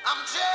I'm just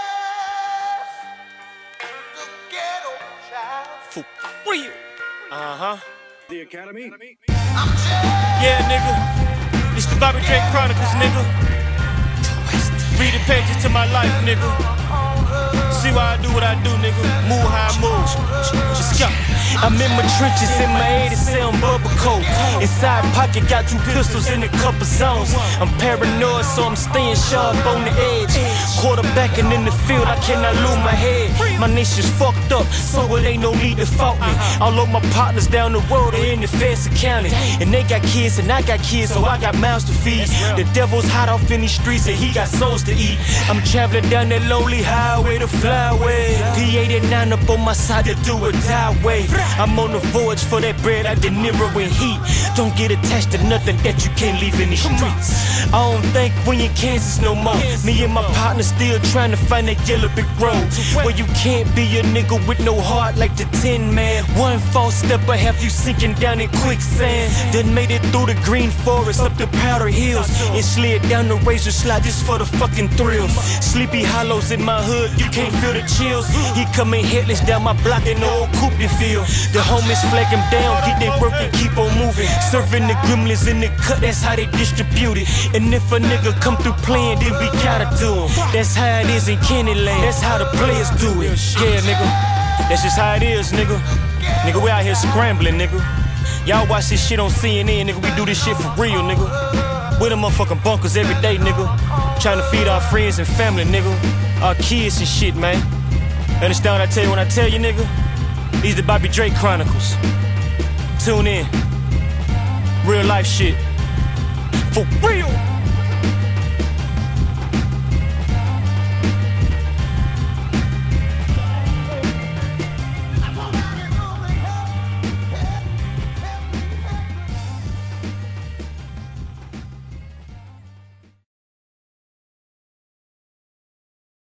the ghetto child. For real. The Academy. I'm just Yeah, nigga. It's the Bobby Drake Chronicles, nigga. Read the pages to my life, nigga. See why I do what I do, nigga. Move how I move. Just go. I'm in my trenches in my 87 bubble coat. Inside pocket got 2 pistols in a couple zones. I'm paranoid, so I'm staying sharp on the edge. Quarterbacking in the field, I cannot lose my head. My nation's fucked up, so it ain't no need to fault me. All of my partners down the road are in the Feds County, and they got kids and I got kids, so I got mouths to feed. The devil's hot off in these streets and he got souls to eat. I'm traveling down that lonely highway to fly away. P89 up on my side to do a die way. I'm on the voyage for that bread like De Niro in Heat. Don't get attached to nothing that you can't leave in these streets. I don't think we in Kansas no more. Me and my partner still trying to find that yellow brick road where you can't be a nigga with no heart like the Tin Man. One false step I have you sinking down in quicksand. Then made it through the green forest up the Powder Hills and slid down the razor slide just for the fucking thrills. Sleepy hollows in my hood, you can't feel the chills. He coming headless down my block in the old coupe you feel. The homies flag him down, get they work and keep on moving. Serving the gremlins in the cut, that's how they distribute it. And if a nigga come through playing, then we gotta do him. That's how it is in Candyland, that's how the players do it. Yeah, nigga, that's just how it is, nigga. Nigga, we out here scrambling, nigga. Y'all watch this shit on CNN, nigga. We do this shit for real, nigga. We the motherfucking bunkers every day, nigga. Trying to feed our friends and family, nigga. Our kids and shit, man. Understand what I tell you when I tell you, nigga? These the Bobby Drake Chronicles. Tune in. Real life shit. For real.